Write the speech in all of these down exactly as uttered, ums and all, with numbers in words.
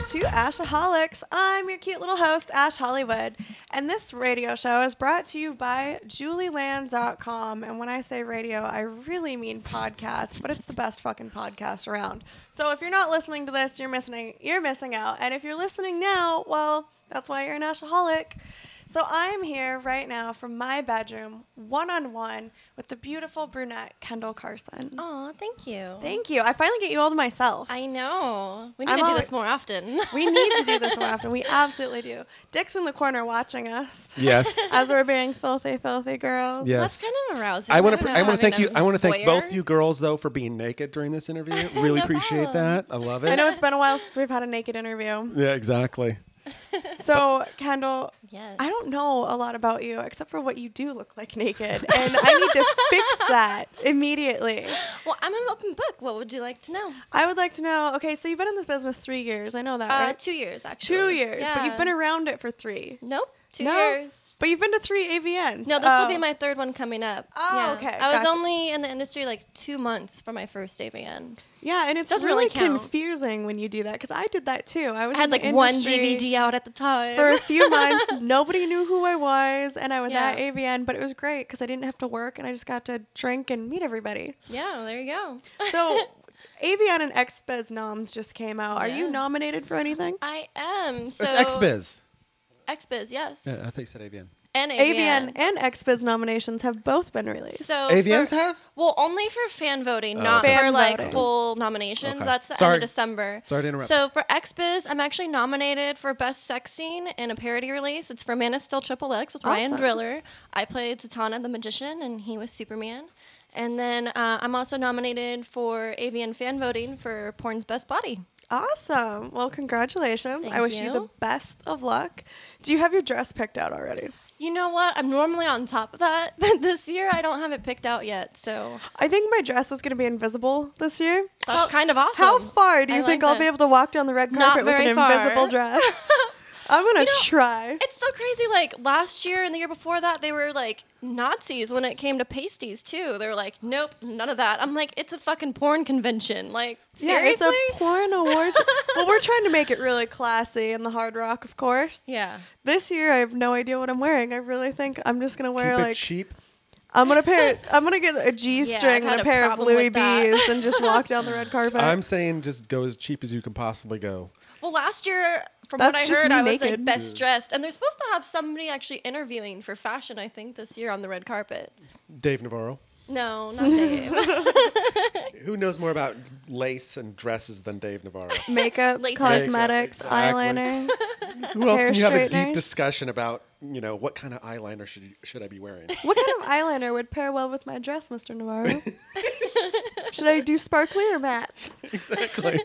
to Ashaholics. I'm your cute little host, Ash Hollywood, and this radio show is brought to you by Julie Land dot com. And when I say radio, I really mean podcast, but it's the best fucking podcast around. So if you're not listening to this, you're missing you're missing out. And if you're listening now, well, that's why you're an Ashaholic. So I'm here right now from my bedroom, one-on-one, with the beautiful brunette, Kendall Carson. Oh, thank you. Thank you. I finally get you all to myself. I know. We need I'm to do all- this more often. We need to do this more often. We absolutely do. Dick's in the corner watching us. Yes. As we're being filthy, filthy girls. Yes. That's kind of arousing. I want don't to. know, I want to having thank you. a I want to thank voyeur. both you girls though for being naked during this interview. Really No appreciate problem. that. I love it. I know it's been a while since we've had a naked interview. Yeah, exactly. So, Kendall, Yes. I don't know a lot about you except for what you do look like naked. And I need to fix that immediately. Well, I'm an open book. What would you like to know? I would like to know, okay, so you've been in this business three years. I know that, Uh, right? two years, actually. Two years, but Yeah. you've been around it for three. Nope. Two No? years. But you've been to three A V Ns. No, this will Oh. be my third one coming up. Oh, Yeah. okay, I was gotcha. only in the industry like two months for my first A V N. Yeah, and it's Doesn't really, really count. confusing when you do that because I did that too. I was I had in the like one industry D V D out at the time. for a few months. Nobody knew who I was, and I was Yeah. at A V N, but it was great because I didn't have to work and I just got to drink and meet everybody. Yeah, there you go. So, A V N and X Biz Noms just came out. Are you Yes. nominated for anything? I am. So It's X Biz. X Biz, yes. Yeah, I think you said A V N. And A V AVN. N and X Biz nominations have both been released. So A V Ns for- have? Well, only for fan voting, Oh, not okay. for Fan like voting. full nominations. Okay. That's the Sorry. end of December. Sorry to interrupt. So for X Biz, I'm actually nominated for Best Sex Scene in a parody release. It's for Man of Steel Triple X with Ryan Awesome. Driller. I played Zatanna the Magician, and he was Superman. And then uh, I'm also nominated for A V N fan voting for Porn's Best Body. Awesome. Well, congratulations. Thank I wish you. you. the best of luck. Do you have your dress picked out already? You know what? I'm normally on top of that, but this year I don't have it picked out yet. So I think my dress is going to be invisible this year. that's kind of awesome. How far do you I think like I'll that. be able to walk down the red Not carpet with very an far. invisible dress? I'm going to You know, try. It's so crazy. Like last year and the year before that, they were like Nazis when it came to pasties too. They were like, nope, none of that. I'm like, it's a fucking porn convention. Like seriously? Yeah, it's a porn award. Well, we're trying to make it really classy in the Hard Rock, of course. yeah. This year, I have no idea what I'm wearing. I really think I'm just going to wear Keep like it cheap. I'm gonna pair. I'm gonna get a G Yeah, string I've and had a a pair of problem Louis with that. B's and just walk down the red carpet. I'm saying just go as cheap as you can possibly go. Well, last year, from That's what I just heard, me I was naked. like best dressed, and they're supposed to have somebody actually interviewing for fashion. I think this year on the red carpet. Dave Navarro. No, not Dave. Who knows more about lace and dresses than Dave Navarro? Makeup, Latex. cosmetics, Exactly. eyeliner. Who else Hair can you have a straighteners. deep discussion about, you know, what kind of eyeliner should you, should I be wearing? What kind of eyeliner would pair well with my dress, Mister Navarro? Should I do sparkly or matte? Exactly.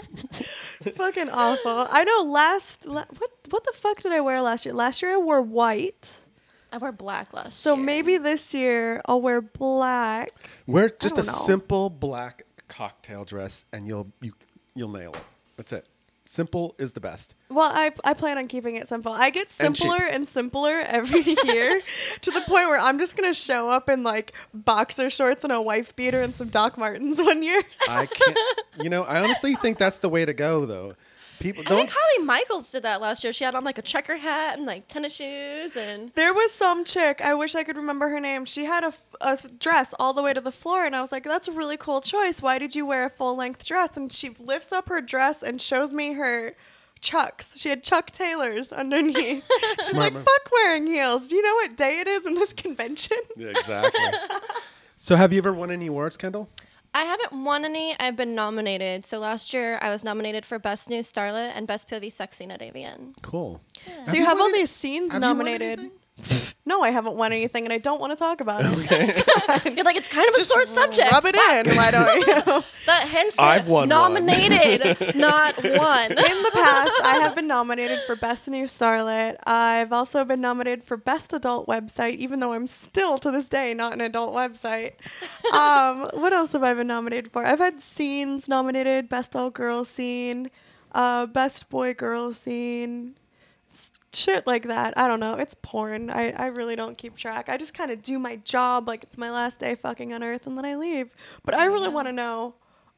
Fucking awful. I know last. La- what what the fuck did I wear last year? Last year I wore white. I wore black last So year. maybe this year I'll wear black. Wear just a don't know. simple black cocktail dress and you'll you you'll nail it. That's it. Simple is the best. Well, I, I plan on keeping it simple. I get And cheap. simpler and simpler every year to the point where I'm just going to show up in like boxer shorts and a wife beater and some Doc Martens one year. I can't. You know, I honestly think that's the way to go, though. People I don't. think Holly Michaels did that last year. She had on like a checker hat and like tennis shoes and There was some chick, I wish I could remember her name. She had a, f- a dress all the way to the floor, and I was like, that's a really cool choice. Why did you wear a full length dress? And she lifts up her dress and shows me her Chucks. She had Chuck Taylors underneath. She's Smart like, move. fuck wearing heels. Do you know what day it is in this convention? Yeah, exactly. So, have you ever won any awards, Kendall? I haven't won any. I've been nominated. So last year I was nominated for Best New Starlet and Best P O V Sex Scene at A V N. Cool. So you have won all any- these scenes have you won nominated. anything? No, I haven't won anything, and I don't want to talk about it. You're like, it's kind of a sore subject. Rub it in, why don't you? That hence I've the won one. nominated, not won. In the past, I have been nominated for Best New Starlet. I've also been nominated for Best Adult Website, even though I'm still to this day not an adult website. Um, what else have I been nominated for? I've had scenes nominated: Best All Girl Scene, uh, Best Boy Girl Scene. S- Shit like that. I don't know. It's porn. I, I really don't keep track. I just kind of do my job like it's my last day fucking on Earth and then I leave. But I really want to know,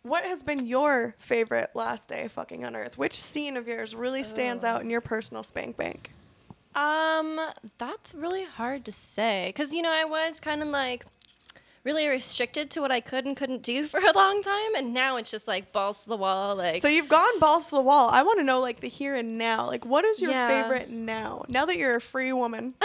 what has been your favorite last day fucking on Earth? Which scene of yours really stands out in your personal spank bank? Um, that's really hard to say. Because, you know, I was kind of like really restricted to what I could and couldn't do for a long time. And now it's just like balls to the wall. Like, So you've gone balls to the wall. I want to know, like, the here and now. Like, what is your Yeah. favorite now? Now that you're a free woman.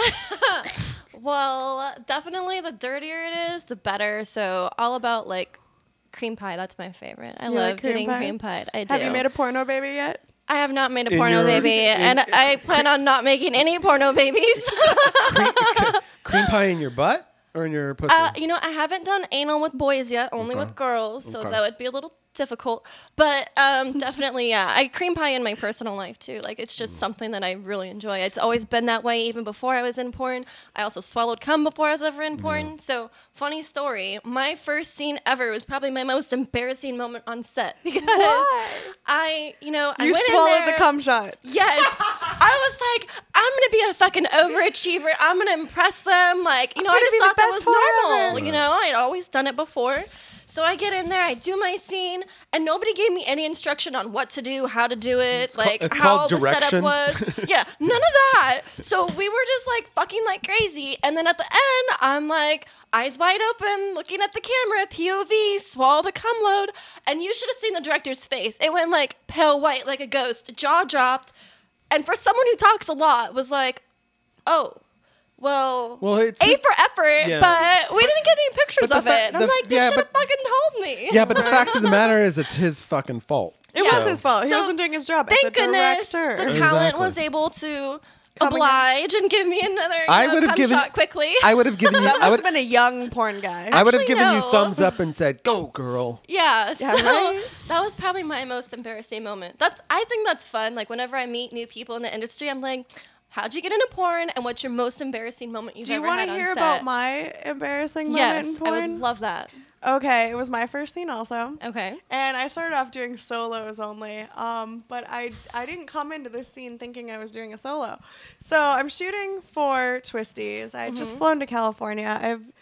well, definitely the dirtier it is, the better. So all about like cream pie. That's my favorite. I You love like cream getting pies? cream pie. I do. Have you made a porno baby yet? I have not made a In porno your- baby, in- and I plan on not making any porno babies. cream, cream pie in your butt or in your pussy? Uh, you know, I haven't done anal with boys yet, only Okay. with girls, so Okay. that would be a little difficult. But um, definitely, yeah, I cream pie in my personal life too. Like, it's just something that I really enjoy. It's always been that way, even before I was in porn. I also swallowed cum before I was ever in porn. So, funny story, my first scene ever was probably my most embarrassing moment on set because Why? I, you know, I You went in swallowed the there- cum shot. Yes. I was like, I'm going to be a fucking overachiever. I'm going to impress them. Like, you know, I gonna just be the thought that best was whore normal. ever. You know, I'd always done it before. So I get in there, I do my scene, and nobody gave me any instruction on what to do, how to do it, ca- like it's how called the direction. setup was. Yeah, none of that. So we were just like fucking like crazy. And then at the end, I'm like, eyes wide open, looking at the camera, P O V, swallow the cum load. And you should have seen the director's face. It went like pale white, like a ghost, jaw dropped. And for someone who talks a lot, was like, oh, well, Well, it's- A for effort, Yeah. but we didn't get any pictures But the of fa- it. And I'm the- like, you yeah, should have but- fucking told me. yeah, but the fact of the matter is, it's his fucking fault. It So- was his fault. He So, wasn't doing his job Thank as a goodness director. the talent Exactly. was able to Come oblige and give me another you I know, would have cum given. shot quickly. I would have given you. That I must would. have been a young porn guy. I would have Actually, given you no. thumbs up and said, "Go, girl." Yeah, so right? that was probably my most embarrassing moment. That's I think that's fun. Like whenever I meet new people in the industry, I'm like, how'd you get into porn and what's your most embarrassing moment you've Do you ever want had to on hear set? about my embarrassing moment Yes, in I porn? would love that. Okay, it was my first scene also. Okay. And I started off doing solos only, um, but I, I didn't come into this scene thinking I was doing a solo. So I'm shooting for Twisties. I had Mm-hmm. just flown to California. I have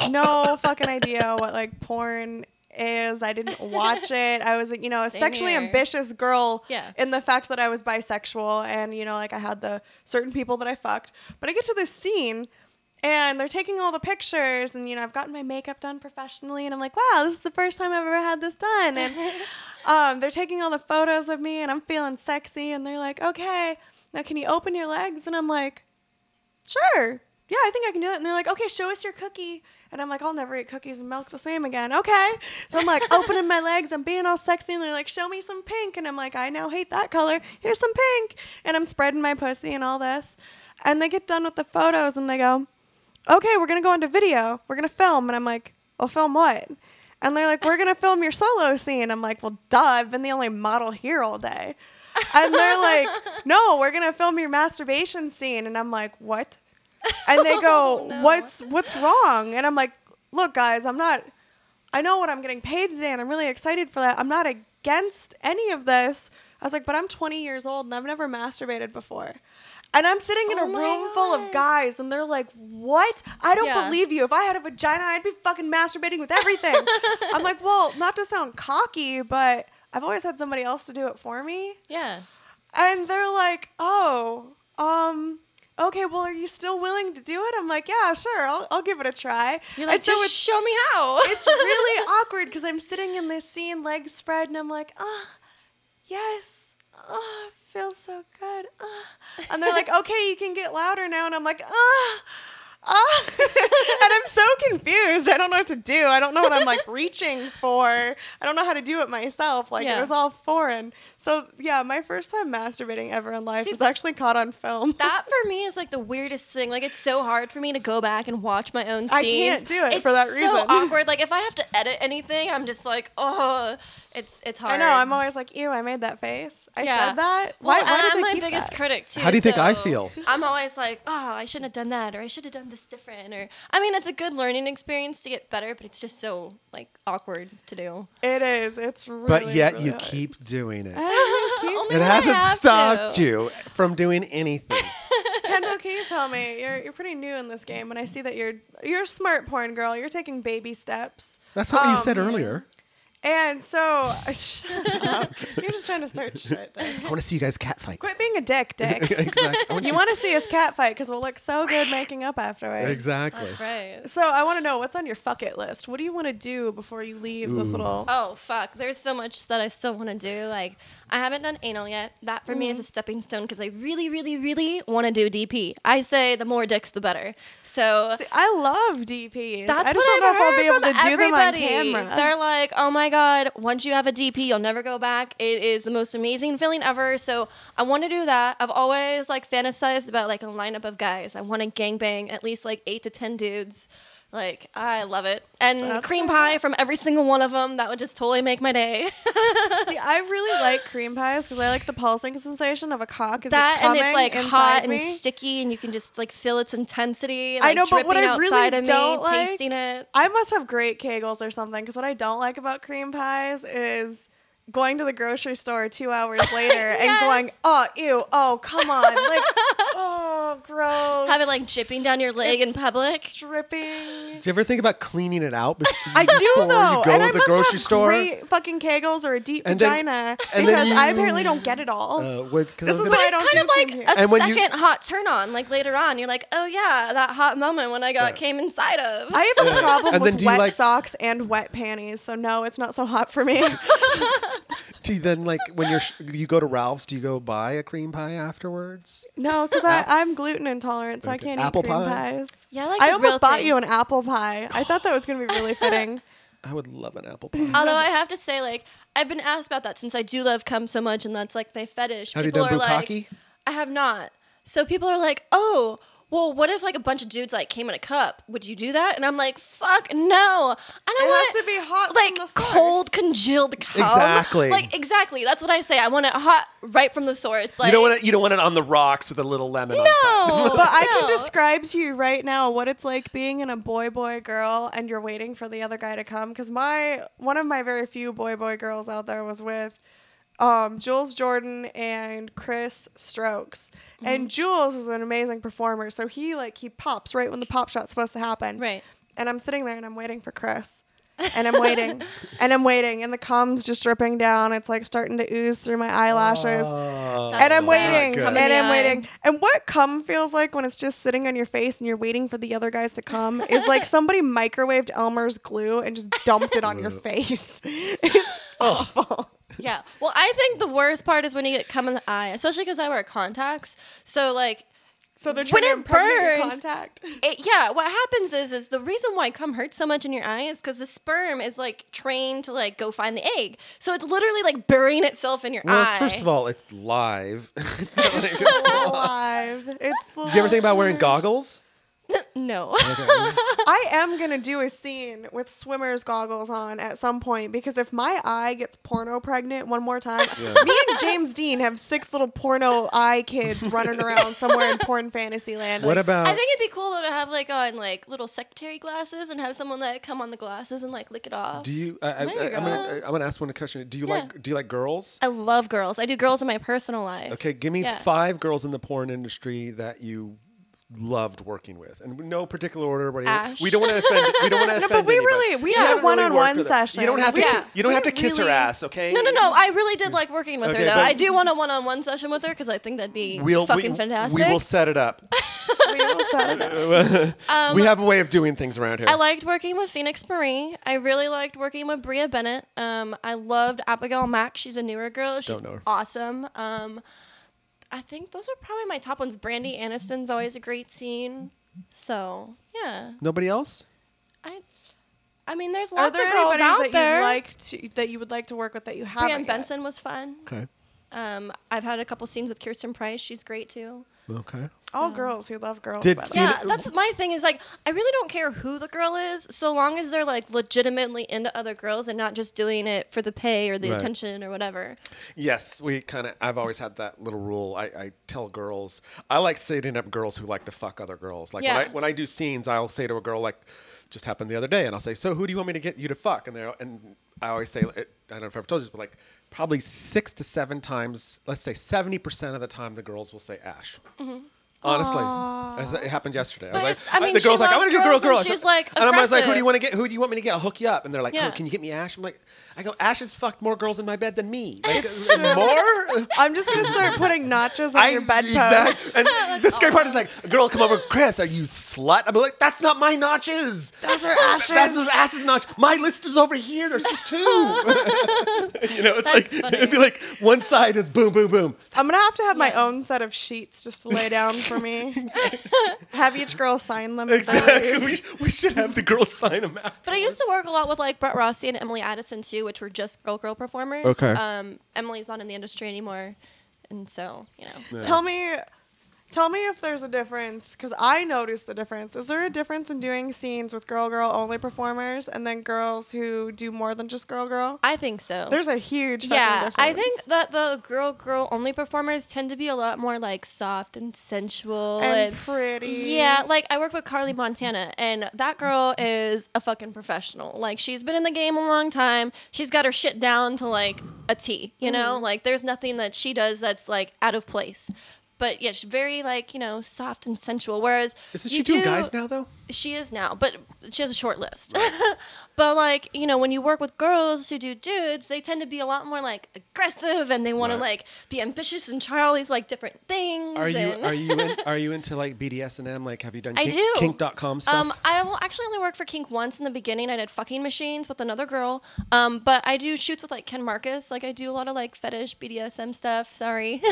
no fucking idea what like porn is. I didn't watch it. I was, you know, a Same sexually here. ambitious girl Yeah. in the fact that I was bisexual and, you know, like I had the certain people that I fucked. But I get to this scene and they're taking all the pictures and, you know, I've gotten my makeup done professionally and I'm like, wow, this is the first time I've ever had this done. And um, they're taking all the photos of me and I'm feeling sexy and they're like, okay, now can you open your legs? And I'm like, sure. Yeah, I think I can do it. And they're like, okay, show us your cookie. And I'm like, I'll never eat cookies and milk's the same again. Okay. So I'm like opening my legs. I'm being all sexy. And they're like, show me some pink. And I'm like, I now hate that color. Here's some pink. And I'm spreading my pussy and all this. And they get done with the photos and they go, okay, we're going to go into video. We're going to film. And I'm like, well, film what? And they're like, we're going to film your solo scene. I'm like, well, duh. I've been the only model here all day. And they're like, no, we're going to film your masturbation scene. And I'm like, what? And they go, Oh, no. what's what's wrong? And I'm like, look, guys, I'm not, I know what I'm getting paid today, and I'm really excited for that. I'm not against any of this. I was like, but I'm twenty years old, and I've never masturbated before. And I'm sitting in Oh a my room full of God. guys, and they're like, what? I don't Yeah. believe you. If I had a vagina, I'd be fucking masturbating with everything. I'm like, well, not to sound cocky, but I've always had somebody else to do it for me. Yeah. And they're like, oh, um, okay, well, are you still willing to do it? I'm like, yeah, sure, I'll, I'll give it a try. You're like, and so just it's, show me how. it's really awkward because I'm sitting in this scene, legs spread, and I'm like, ah, yes, ah, feels so good. Ah. And they're like, okay, you can get louder now. And I'm like, ah. Ah. And I'm so confused. I don't know what to do. I don't know what I'm like reaching for. I don't know how to do it myself. Like Yeah. it was all foreign. So yeah, my first time masturbating ever in life See, was actually caught on film. That for me is like the weirdest thing. Like it's so hard for me to go back and watch my own scenes. I can't do it it's for that so reason. awkward. Like if I have to edit anything, I'm just like, oh, it's it's hard. I know. I'm always like, ew, I made that face. I Yeah. said that. Well, Why, why and did I'm they my keep biggest that? critic too. How do you think I so feel? I'm always like, oh, I shouldn't have done that, or I should have done this different, or I mean, it's a good learning experience to get better, but it's just so like awkward to do. It is. It's really. But yet really you hard. keep doing it. Keep- Only It when I hasn't have stopped to. you from doing anything. Kendall, can you tell me you're you're pretty new in this game, and I see that you're you're a smart porn girl. You're taking baby steps. That's not what you Um, said earlier. And so, shut up. You're just trying to start shit. Dick. I want to see you guys catfight. Quit being a dick, Dick. Exactly. I want You want to see us catfight because we'll look so good making up afterwards. Exactly. That's right. So I want to know what's on your fuck it list. What do you want to do before you leave this little? Oh fuck! There's so much that I still want to do. Like I haven't done anal yet. That for me is a stepping stone because I really, really, really want to do D P. I say the more dicks, the better. So See, I love D Ps. that's I just what don't know I've if I'll be heard able to from do them on everybody. camera. They're like, oh my god, once you have a D P, you'll never go back. It is the most amazing feeling ever. So I want to do that. I've always like fantasized about like a lineup of guys. I want to gangbang at least like eight to ten dudes. Like, I love it. And That's cream cool. pie from every single one of them. That would just totally make my day. See, I really like cream pies because I like the pulsing sensation of a cock as That it's and coming it's like inside hot me. and sticky, and you can just like feel its intensity. I Like, know, but what dripping I really outside of don't me, like- tasting it. I must have great kegels or something because what I don't like about cream pies is going to the grocery store two hours later and Yes. going, oh, ew, oh, come on. Like, oh, gross. Have it like dripping down your leg in It's public. dripping. Do you ever think about cleaning it out before, I do before though, you go and I to the must grocery have store? great fucking kegels or a deep And then- vagina and then because you- I apparently don't get it all. Uh, with, 'cause I This was is gonna- why I It's don't kind do of like cream a And when you- second hot turn on. Like later on, you're like, oh yeah, that hot moment when I got Right. came inside of. I have a problem And then with do you wet like- socks and wet panties, so no, it's not so hot for me. Do you then like when you're sh- you go to Ralph's? Do you go buy a cream pie afterwards? No, because I'm gluten intolerant, so I Okay. can't Apple eat cream pie? pies. Yeah, I like I the real almost bought thing. you an apple pie. I thought that was going to be really fitting. I would love an apple pie. Although I have to say, like, I've been asked about that since I do love cum so much, and that's like my fetish. Have you People done are like, bukkake? I have not. So people are like, oh, well, what if like a bunch of dudes like came in a cup? Would you do that? And I'm like, fuck no. I don't It want has to be hot like from the source. cold congealed cum. Exactly. Like exactly. That's what I say. I want it hot right from the source. Like you don't want it. You don't want it on the rocks with a little lemon on top. no. But I can No. describe to you right now what it's like being in a boy boy girl and you're waiting for the other guy to come. Because my one of my very few boy boy girls out there was with um, Jules Jordan and Chris Strokes. Mm-hmm. And Jules is an amazing performer, so he like he pops right when the pop shot's supposed to happen. Right. And I'm sitting there and I'm waiting for Chris. And I'm waiting and I'm waiting and the cum's just dripping down. It's like starting to ooze through my eyelashes. Oh, And I'm That's waiting, good. and Come in the I'm eye. waiting. And what cum feels like when it's just sitting on your face and you're waiting for the other guys to come is like somebody microwaved Elmer's glue and just dumped it on your face. It's awful. Yeah. Well, I think the worst part is when you get cum in the eye, especially because I wear contacts. So like, So they're When trying to it impregnate your burns- contact. it, yeah. What happens is, is the reason why cum hurts so much in your eye is because the sperm is like trained to like go find the egg. So it's literally like burying itself in your Well, eye. it's, first of all, it's live. It's not like it's Alive. It's full. Do you ever think about wearing goggles? no. I am gonna do a scene with swimmer's goggles on at some point because if my eye gets porno pregnant one more time, me and James Dean have six little porno eye kids running around somewhere in porn fantasy land. What Like, about? I think it'd be cool though to have like on like little secretary glasses and have someone that come on the glasses and like lick it off. do you? I, I, There you I'm, gonna, go. I'm gonna ask one question. Do you Yeah. like? Do you like girls? I love girls. I do girls in my personal life. Okay, give me Yeah. five girls in the porn industry that you loved working with, and no particular order. But Ash. we don't want to offend. We don't want to No, offend. but we anybody. really- we You had a haven't really one-on-one worked with her. session. You don't have to. Yeah. You don't have to We kiss her really- ass, okay? No, no, no. I really did like working with Okay, her though. but- I do want a one-on-one session with her because I think that'd be We'll, fucking we, fantastic. We will set it up. we will set it up. we have a way of doing things around here. I liked working with Phoenix Marie. I really liked working with Bria Bennett. Um, I loved Abigail Mack. She's a newer girl. She's Don't know her. awesome. Um, I think those are probably my top ones. Brandy Aniston's always a great scene. So yeah, Nobody else? I, I mean, there's Are lots there of girls anybody out that there. you like to, that you would like to work with that you haven't? Brian yet? Benson was fun. Okay. Um, I've had a couple scenes with Kirsten Price. She's great too. Okay. All girls who love girls. Did by the way. Phoe- Yeah, that's my thing is like I really don't care who the girl is, so long as they're like legitimately into other girls and not just doing it for the pay or the Right. attention or whatever. Yes, we kind of. I've always had that little rule. I, I tell girls. I like setting up girls who like to fuck other girls. Like Yeah. when I when I do scenes, I'll say to a girl like, just happened the other day, and I'll say, "So who do you want me to get you to fuck?" And they and I always say, I don't know if I've told you this, but like probably six to seven times, let's say seventy percent of the time, the girls will say Ash. Honestly, As it happened yesterday. I was But, like, I mean, the girl's she like, I loves want to do girl, girls girl. and she's, like, and I was like, who do you aggressive. want to get? Who do you want me to get? I'll hook you up. And they're like, Yeah. oh, can you get me Ash? I'm like, I go, Ash has fucked more girls in my bed than me. Like, more? I'm just gonna start putting nachos on your bedpost. exactly. And the scary part is like, a girl will come over, Chris, are you slut? I'm like, that's not my notches. Those are Ash's. That's those Ash's notch. My list is over here. There's just two. you know, it's That's like funny. it'd be like one side is boom, boom, boom. I'm gonna have to have my own set of sheets just to lay down for me. Have each girl sign them. as they Exactly. leave. We, sh- we should have the girls sign them after. But I used to work a lot with like Brett Rossi and Emily Addison too, which were just girl girl performers. Okay. Um, Emily's not in the industry anymore, and so you know. Tell me, tell me if there's a difference, because I noticed the difference. Is there a difference in doing scenes with girl girl only performers and then girls who do more than just girl girl? I think so. There's a huge fucking yeah, difference. I think that the girl girl only performers tend to be a lot more like soft and sensual and pretty. Yeah, like I work with Carly Montana, and that girl is a fucking professional. Like she's been in the game a long time. She's got her shit down to like a T. You know, Mm-hmm. like there's nothing that she does that's like out of place. But yeah, she's very like you know soft and sensual. Whereas Isn't you she doing do- guys now, though? She is now, but she has a short list. But like you know, when you work with girls who do dudes, they tend to be a lot more like aggressive, and they want Right. to like be ambitious and try all these like different things. Are you and- are you in, are you into like B D S and M? Like, have you done I kink, do. kink dot com stuff? Um, I will actually only work for Kink once in the beginning. I did fucking machines with another girl. Um, but I do shoots with like Ken Marcus. Like I do a lot of like fetish B D S M stuff. Sorry,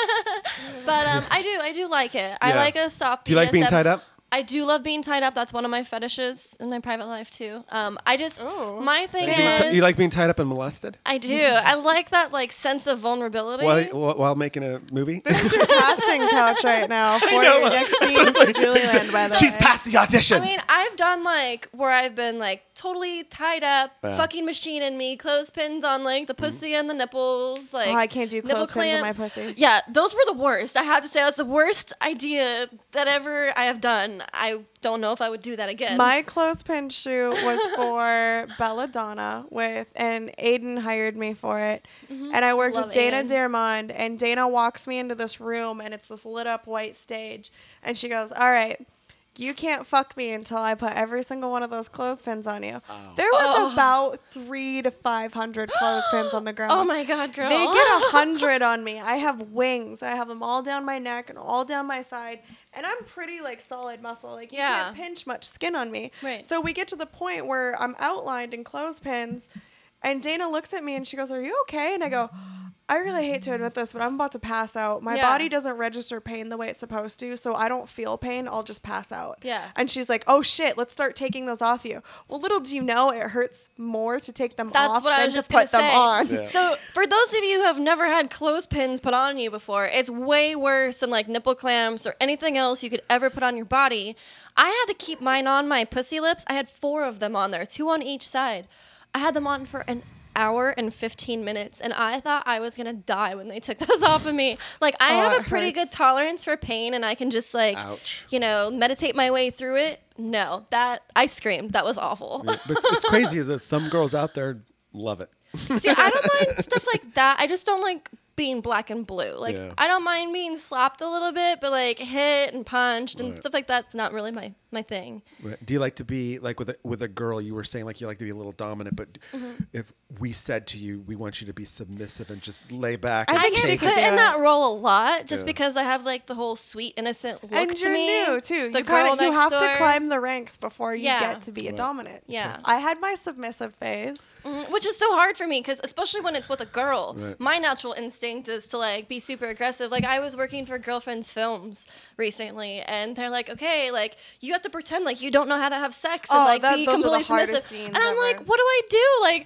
but um, I do I do like it. I Yeah. like a soft. Do you like being B D S M. tied up? I do love being tied up. That's one of my fetishes in my private life too. Um, I just Oh. my thing You, being is ti- you like being tied up and molested I do. I like that like sense of vulnerability. while, while while making a movie? It's your casting couch right now for know. your next scene with Julian, by the She's way. past the audition. I mean, I've done like where I've been like totally tied up, Yeah. fucking machine in me, clothespins on like the pussy and the nipples. Like Oh, I can't do nipple clothespins on my clamps. pussy. Yeah, those were the worst. I have to say that's the worst idea that ever I have done. I don't know if I would do that again. My clothespin shoot was for Belladonna with, and Aiden hired me for it. And I worked Love with Dana Aiden. Diarmond, and Dana walks me into this room, and it's this lit up white stage. And she goes, all right, you can't fuck me until I put every single one of those clothespins on you. There was Oh. about three to five hundred clothespins on the ground. oh my god, girl. They get a hundred on me. I have wings. I have them all down my neck and all down my side. And I'm pretty like solid muscle. Like you Yeah. can't pinch much skin on me. Right. So we get to the point where I'm outlined in clothespins, and Dana looks at me and she goes, "Are you okay?" And I go, I really hate to admit this, but I'm about to pass out. My Yeah. body doesn't register pain the way it's supposed to, so I don't feel pain. I'll just pass out. Yeah. And she's like, "Oh shit, let's start taking those off you." Well, little do you know, it hurts more to take them That's off what I than was to just put gonna them say. on. Yeah. So for those of you who have never had clothespins put on you before, it's way worse than like nipple clamps or anything else you could ever put on your body. I had to keep mine on my pussy lips. I had four of them on there, two on each side. I had them on for an hour and fifteen minutes, and I thought I was gonna die when they took those off of me. Like I Oh, have a it pretty hurts. good tolerance for pain, and I can just like Ouch. you know meditate my way through it. No, that I screamed. That was awful. But it's, it's crazy is that some girls out there love it. See, I don't mind stuff like that. I just don't like being black and blue. Like Yeah. I don't mind being slapped a little bit, but like hit and punched and Right. stuff like that's not really my my thing. Right. Do you like to be like with a, with a girl? You were saying like you like to be a little dominant, but Mm-hmm. if we said to you, we want you to be submissive and just lay back. I and I think get she take could put do in it. that role a lot just Yeah. because I have like the whole sweet innocent look And to you're me. new too. The you girl kind of you next have door. to climb the ranks before you Yeah. get to be a Right. dominant. Yeah. I had my submissive phase. Mhm, which is so hard for me because especially when it's with a girl, Right. my natural instinct is to like be super aggressive. Like I was working for Girlfriend's Films recently, and they're like, okay, like you have to pretend like you don't know how to have sex and Oh, like that- be those are the completely hardest submissive. scenes And I'm ever. like, what do I do? Like.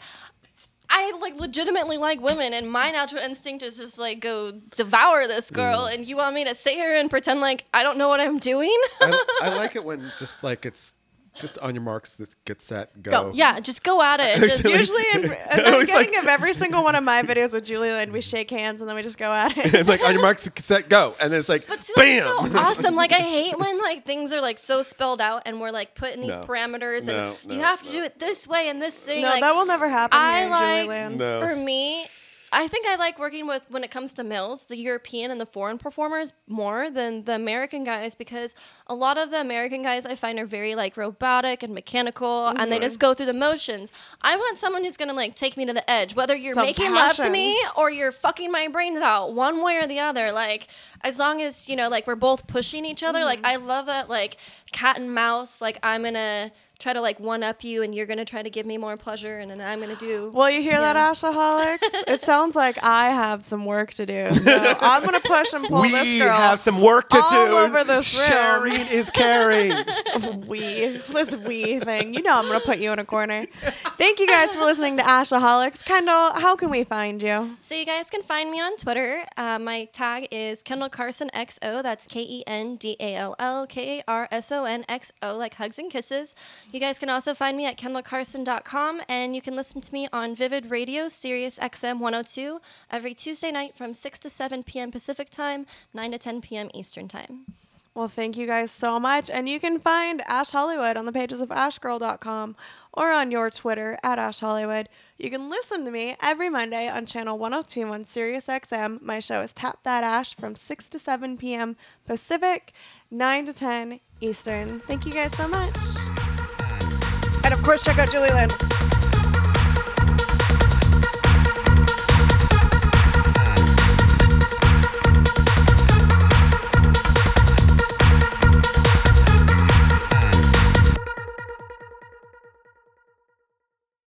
I like legitimately like women, and my natural instinct is just like go devour this girl. And you want me to sit here and pretend like I don't know what I'm doing? I, I like it when just like it's just on your marks. Let's get set, go. Go. Yeah, just go at it. And just, Usually, in, at the always beginning like- of every single one of my videos with Julie Lynn, we shake hands and then we just go at it. And like on your marks, set, go, and then it's like But see, bam. that's so awesome. Like I hate when like things are like so spelled out and we're like put in these No. parameters and No, you no, have to no. do it this way and this thing. No, like, that will never happen I here in like Julie Land. No. for me, I think I like working with, when it comes to males, the European and the foreign performers more than the American guys, because a lot of the American guys I find are very like robotic and mechanical, mm-hmm. and they just go through the motions. I want someone who's gonna like take me to the edge, whether you're Some making passion. love to me or you're fucking my brains out, one way or the other. Like, as long as, you know, like we're both pushing each other. Mm-hmm. Like, I love that, like cat and mouse. Like, I'm gonna try to like one up you, and you're gonna try to give me more pleasure, and then I'm gonna do. Well, you hear yeah. that, Ashaholics? It sounds like I have some work to do. So I'm gonna push and pull we this girl. have some work to all do. over this room. Sharing is caring. we this we thing. You know, I'm gonna put you in a corner. Thank you guys for listening to Ashaholics. Kendall, how can we find you? So you guys can find me on Twitter. Uh, my tag is Kendall Carson X O. That's K E N D A L L K A R S O N X O, like hugs and kisses. You guys can also find me at kendall carson dot com, and you can listen to me on Vivid Radio, Sirius X M one oh two, every Tuesday night from six to seven p.m. Pacific Time, nine to ten p.m. Eastern Time. Well, thank you guys so much. And you can find Ash Hollywood on the pages of ash girl dot com or on your Twitter at Ash Hollywood. You can listen to me every Monday on channel one oh two on Sirius X M. My show is Tap That Ash from six to seven p.m. Pacific, nine to ten Eastern. Thank you guys so much. And of course, check out Julie Land.